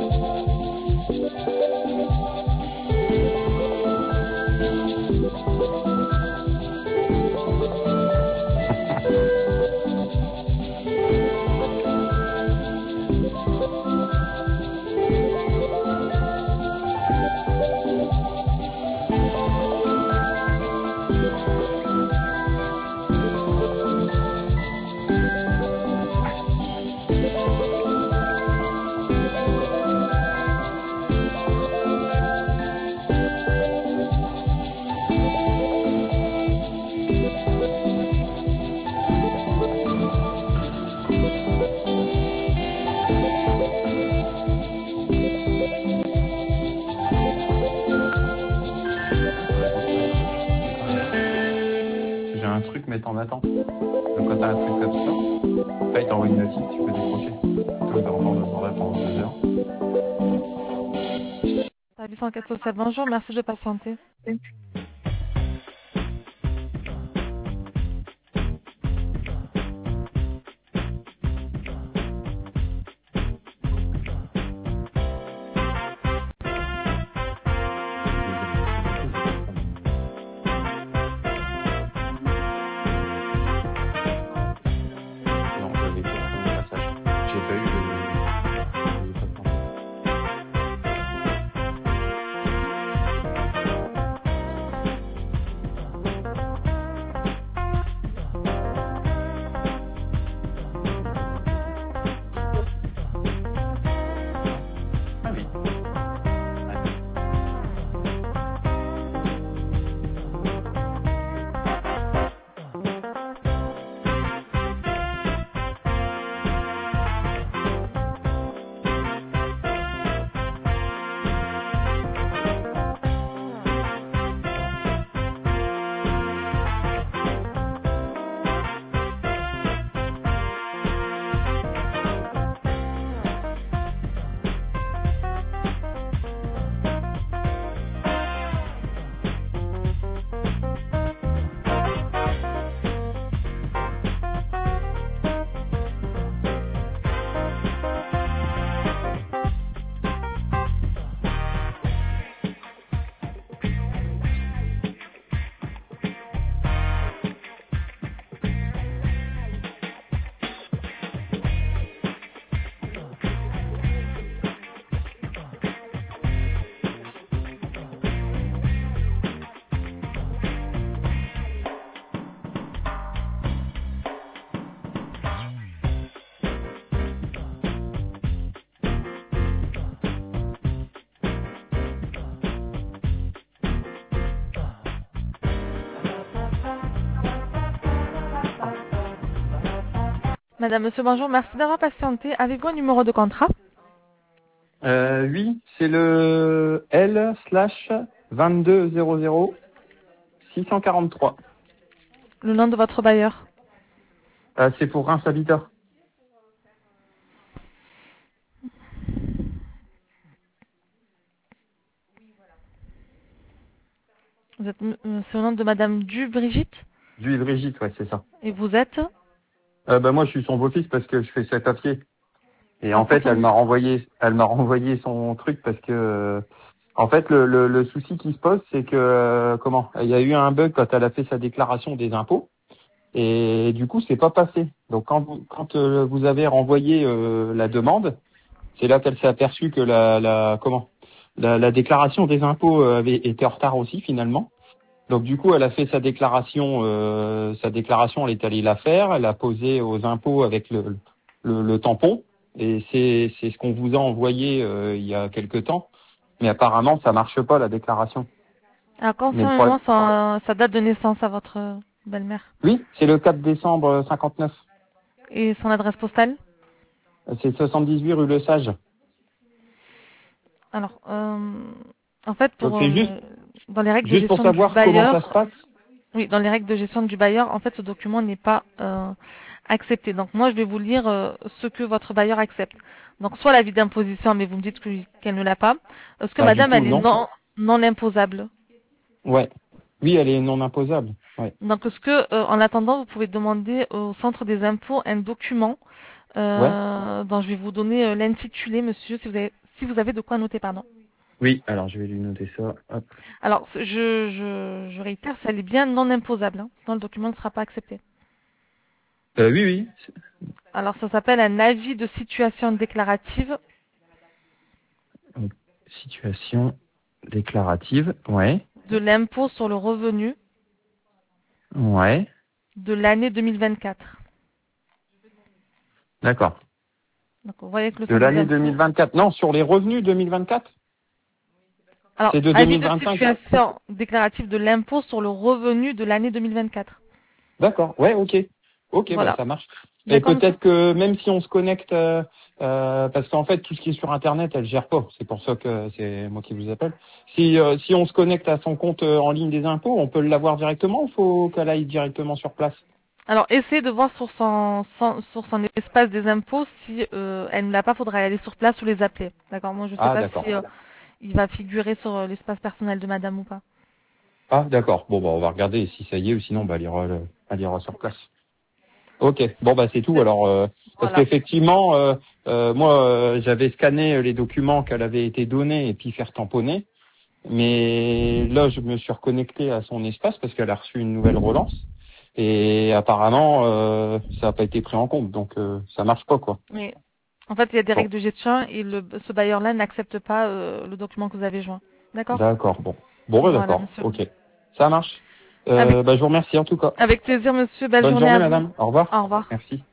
J'ai un truc, mais t'en attends. Donc quand t'as un truc comme ça, après il t'envoie une notice, tu peux décrocher. Plutôt que d'entendre demander pendant 2 heures. Établissement 407, bonjour, merci de patienter. Non, j'avais fait le premier passage. J'ai pas eu le... j'ai pas de temps. Ah oui. Ah oui. Madame, monsieur, bonjour, merci d'avoir patienté. Avez-vous un numéro de contrat? Oui, c'est le L/2200 643. Le nom de votre bailleur? C'est pour Reims Habitat. C'est le nom de Madame Brigitte? Du Brigitte, ouais, c'est ça. Et vous êtes? Moi, je suis son beau-fils parce que je fais ses papiers. Et en Alors, fait, quand on... elle m'a renvoyé son truc parce que, en fait, le souci qui se pose, c'est que, il y a eu un bug quand elle a fait sa déclaration des impôts. Et du coup, c'est pas passé. Donc, quand vous avez renvoyé la demande, c'est là qu'elle s'est aperçue que la déclaration des impôts avait été en retard aussi finalement. Donc du coup, elle a fait sa déclaration, elle est allée la faire, elle a posé aux impôts avec le tampon, et c'est ce qu'on vous a envoyé il y a quelque temps. Mais apparemment, ça marche pas la déclaration. Alors, Mais le confirmez-moi problème, sa date de naissance à votre belle-mère. oui, c'est le 4 décembre 59. Et son adresse postale? C'est 78 rue Le Sage. Alors, en fait, Donc c'est dans les règles de juste pour gestion du savoir comment ça se bailleur, passe. oui, dans les règles de gestion du bailleur, en fait, ce document n'est pas accepté. Donc, moi, je vais vous lire ce que votre bailleur accepte. Donc, soit l'avis d'imposition, mais vous me dites qu'elle ne l'a pas. Est-ce que Bah du madame, coup elle est non. non imposable? Ouais. Oui, elle est non imposable. Ouais. Donc, est-ce que, en attendant, vous pouvez demander au centre des impôts un document Ouais. dont je vais vous donner l'intitulé, monsieur, si Si vous avez de quoi noter, pardon. Oui, alors je vais lui noter ça. Hop. Alors, je réitère, ça est bien non imposable. Hein. Sinon, le document ne sera pas accepté. Oui, oui. Alors, ça s'appelle un avis de situation déclarative Situation déclarative. Ouais. de l'impôt sur le revenu Ouais. de l'année 2024. D'accord. Donc, vous voyez que le De service l'année d'impôt... 2024. Non, sur les revenus 2024. Alors, C'est de avis de 2025. situation déclarative de l'impôt sur le revenu de l'année 2024. D'accord. Ouais, ok. Ok, bah Voilà. ça marche. Et D'accord, monsieur? peut-être que même si on se connecte, parce qu'en fait tout ce qui est sur Internet, elle gère pas. C'est pour ça que c'est moi qui vous appelle. Si on se connecte à son compte en ligne des impôts, on peut l'avoir directement ou faut qu'elle aille directement sur place? Alors, essayez de voir sur son espace des impôts. Si elle ne l'a pas, faudra aller sur place ou les appeler. D'accord? Moi, je ne sais Ah pas d'accord. si il va figurer sur l'espace personnel de madame ou pas. Ah d'accord. Bon bah on va regarder si ça y est ou sinon bah elle ira sur place. Ok. Bon bah c'est tout. Alors parce Voilà. qu'effectivement moi j'avais scanné les documents qu'elle avait été donnés et puis faire tamponner. Mais là, je me suis reconnecté à son espace parce qu'elle a reçu une nouvelle relance. Et apparemment, ça n'a pas été pris en compte. Donc, ça marche pas, quoi. Mais en fait, il y a des Bon, règles de gestion et ce bailleur-là n'accepte pas le document que vous avez joint. D'accord? d'accord. Bon, bon, bah, Voilà, d'accord. monsieur. Ok. Ça marche. Avec, Bah, je vous remercie en tout cas. avec plaisir, monsieur. Belle Bonne journée journée, à vous. madame. Au revoir. Au revoir. Merci.